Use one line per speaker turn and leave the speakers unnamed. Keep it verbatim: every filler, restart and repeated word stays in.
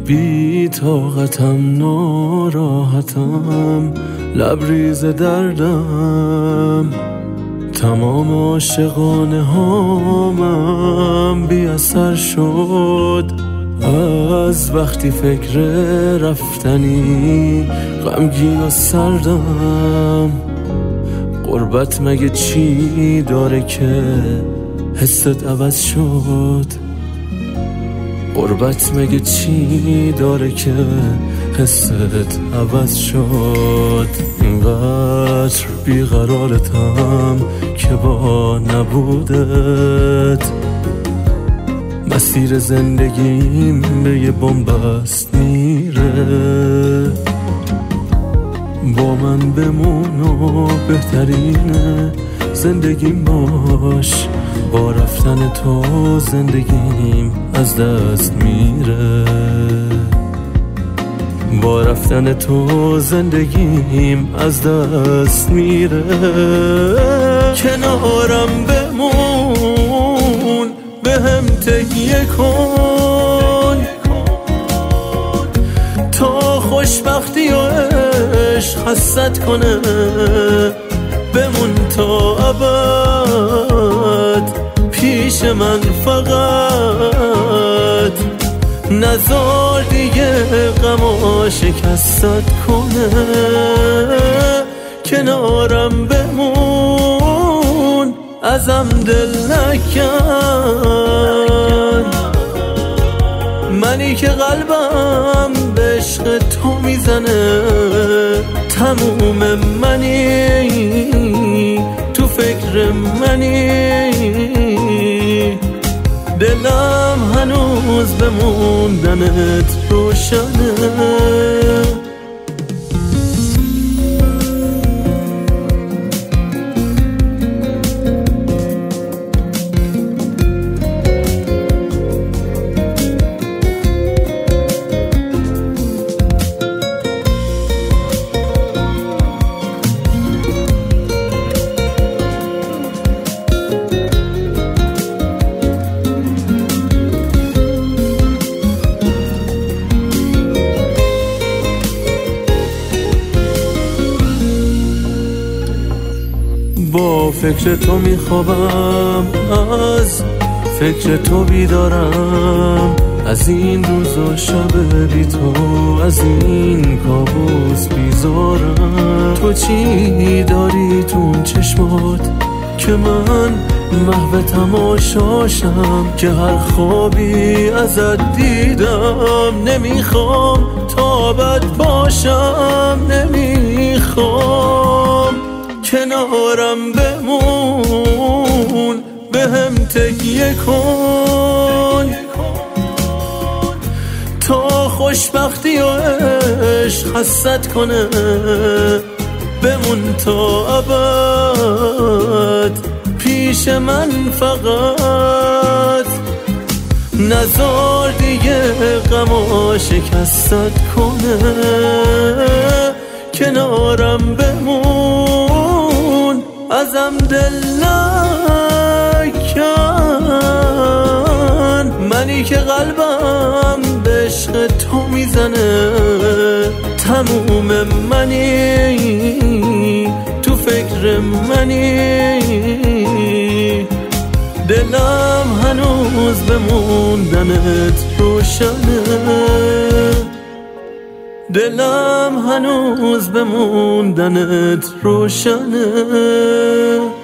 بی طاقتم، ناراحتم، لبریز دردم، تمام عاشقانه هامم بی اثر شد از وقتی فکر رفتنی، غمگین و سردم. غربت مگه چی داره که حست عوض شد؟ غربت مگه چی داره که حست عوض شد؟ اینقدر بیقرارتم که با نبودت مسیر زندگیم به یه بن‌بست میره. با من بمون و بهترینه زندگیم باش، با رفتن تو زندگیم از دست میره. با رفتن تو زندگیم از دست میره. کنارم بمون، به هم تکیه کن تا خوشبختی و عشق حست کنه. بمون تا ابد پیش من فقط، نذار دیگه غما شکستت کنه. کنارم بمون، ازم دل نکن، منی که قلبم به عشق تو میزنه. تموم منی، تو فکر منی، دلم هنوز بموندنت روشنه. با فکر تو میخوابم، از فکر تو بیدارم، از این روز و شب بی تو، از این کابوس بیزارم. تو چی داری تو اون چشمات که من محو تماشاشم؟ که هر خوابی ازت دیدم، نمیخوام تا بد باشم، نمیخوام. کنارم بمون، به هم تکیه کن تا خوشبختی و عشق حست کنه. بمون تا ابد پیش من فقط، نذار دیگه غما شکستت کنه. کنارم بمون، ازم دل نکن، منی که قلبم به عشق تو میزنه. تموم منی، تو فکر منی، دلم هنوز بموندنت روشنه. دلم هنوز بموندنت روشنه.